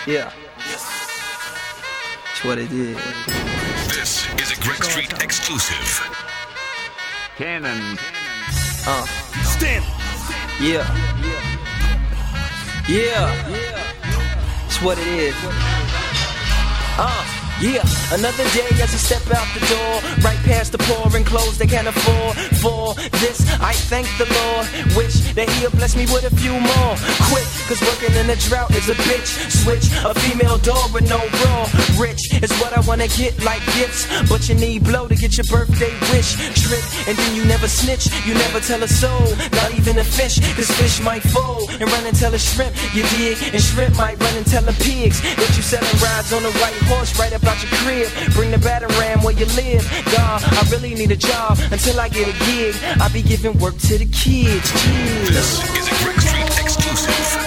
Yeah. That's what it is. This is a Greg Street exclusive. Cannon. Stand. Yeah. Yeah. That's what it is. Yeah, another day as I step out the door, right past the poor and clothes they can't afford. For this, I thank the Lord. Wish that He'll bless me with a few more. Quick, cause working in a drought is a bitch. Switch, a female dog with no raw. Rich is what I wanna get like gifts, but you need blow to get your birthday wish. Trick, and then you never snitch, you never tell a soul, not even a fish, cause fish might fold and run and tell a shrimp, you dig, and shrimp might run and tell the pigs that you selling rides on a white horse right about your crib. Bring the battering ram where you live. God, I really need a job until I get a gig. I be giving work to the kids. This is a Greg Street exclusive.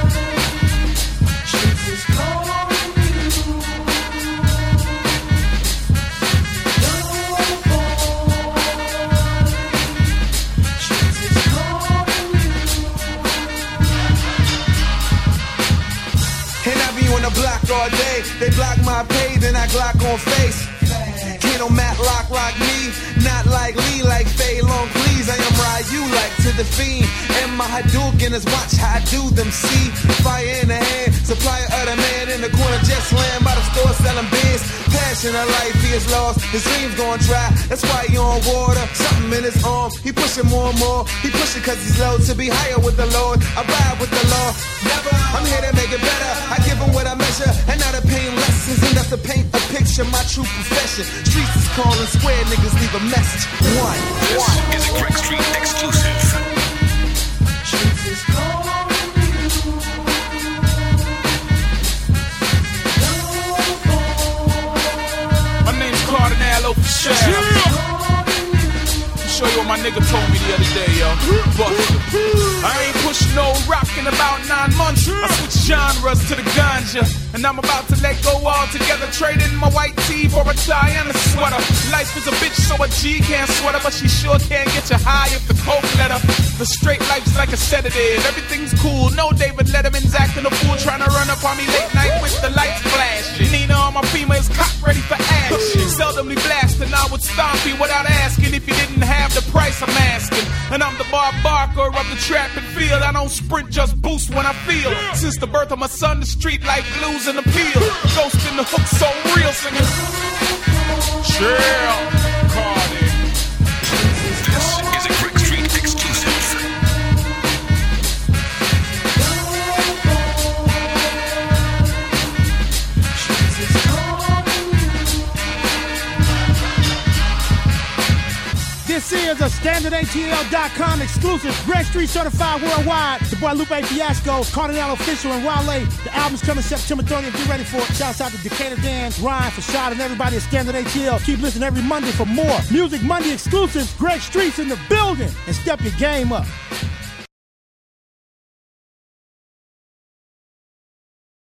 On the block all day, they block my page, then I Glock on face. Can't no Matlock like me, not like Lee, like Fay Long, please. I am Ryu like to the fiend, and my Hadouken is watch how I do them. See, fire in the hand, supplier of the man in the corner, just land by the store selling beers. Passion of life, he is lost, his dreams going dry. That's why he on water, something in his arm. He pushing more and more, he pushing cause he's low to be higher with the Lord. I ride with the law, never. I'm here to make it better. I give him what I measure, and not a pain lessons. And that's to paint a picture, my true profession. Streets is calling, square niggas leave a message. This is a Greg Street exclusive. Streets is calling. My name's Cardinal for sure. Show you what my nigga told me the other day, yo. But I ain't pushed no rock in about 9 months. I switched genres to the ganja, and I'm about to let go altogether. Trading my white tee for a tie and a sweater. Life is a bitch, so a G can't sweat her, but she sure can't get you high if the coke let her. The straight life's like a sedative. Everything's cool. No David Letterman's acting a fool, trying to run up on me late night with the lights flashing. Nina on my femur is cocked ready for action. Seldomly blasting, I would stomp you without asking if you didn't have the price I'm asking. And I'm the Bob Barker of the trap and field. I don't sprint, just boost when I feel. Since the birth of my son, the street life blues and appeal. Ghost in the hook, so real singing. Chill, Cardi. This is a Greg Street exclusive. This is a StandardATL.com exclusive, Greg Street certified worldwide. The boy Lupe Fiasco, Cardinal Official, and Wale. The album's coming September 30th. Get ready for it. Shouts out to Decatur Dan, Ryan, Fashad, and everybody at Standard ATL. Keep listening every Monday for more Music Monday exclusives. Greg Street's in the building. And step your game up.